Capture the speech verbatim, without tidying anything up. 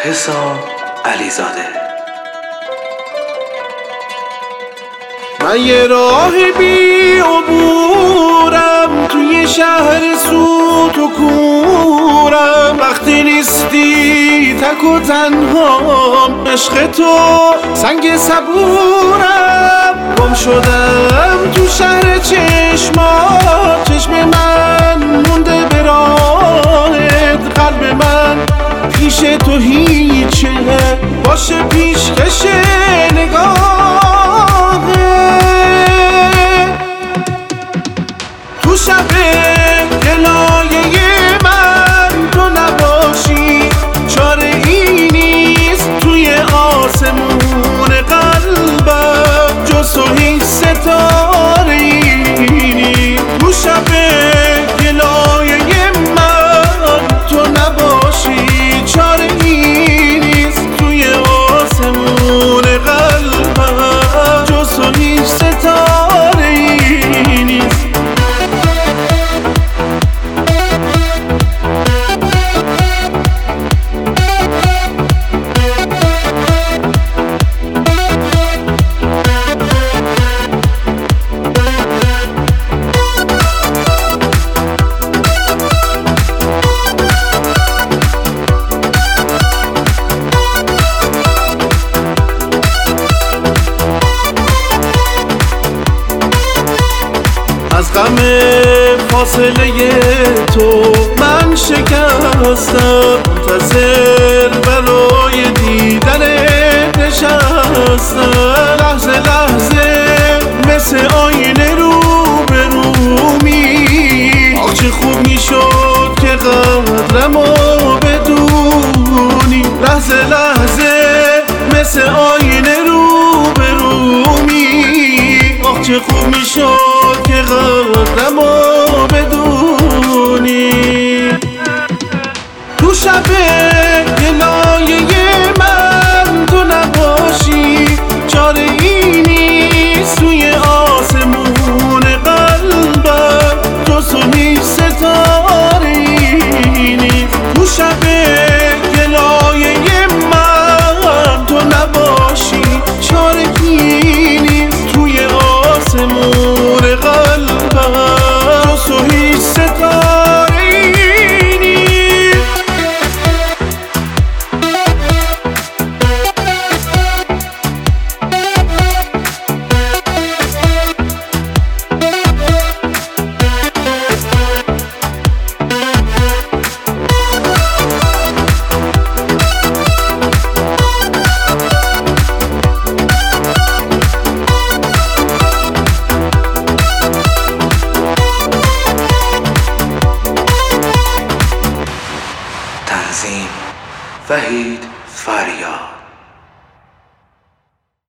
حسام علیزاده. من یه راه بی عبورم توی شهر سوت و کورم، وقتی نیستی تک و تنهام، عشق تو سنگ صبورم. گم شدم تو شهر چشمات، چشم من مونده به راهت، قلب من پیش تو هیچه، باشه پیشکش نگاه. تو شب گلایه من تو نباشی، چاره ای نیست توی آسمون قلبم، جز تو هیچ ستاره ای نیست. تو شب گلایه من تو نباشی، چاره ای نیست توی آسمون قلبم، جز تو هیچ ستاره ای نیست. از غم فاصله تو من شکستم، منتظر برای دیدن نشستم. لحظه لحظه مثل آینه رو به رومی، آخ چه خوب میشد که قدرمو بدونی. لحظه لحظه مثل آینه رو به رومی، آخ چه خوب میشد که قدرمو بدونی. تو شب گلایه من تو نباشی، چاره ای نیست توی آسمون قلبم، جز تو هیچ ستاره ای نیست. تو شب گلایه من تو نباشی، چاره ای نیست توی آسمون قلبم، جز تو هیچ ستاره ای نیست. تنظیم وحید فریاد.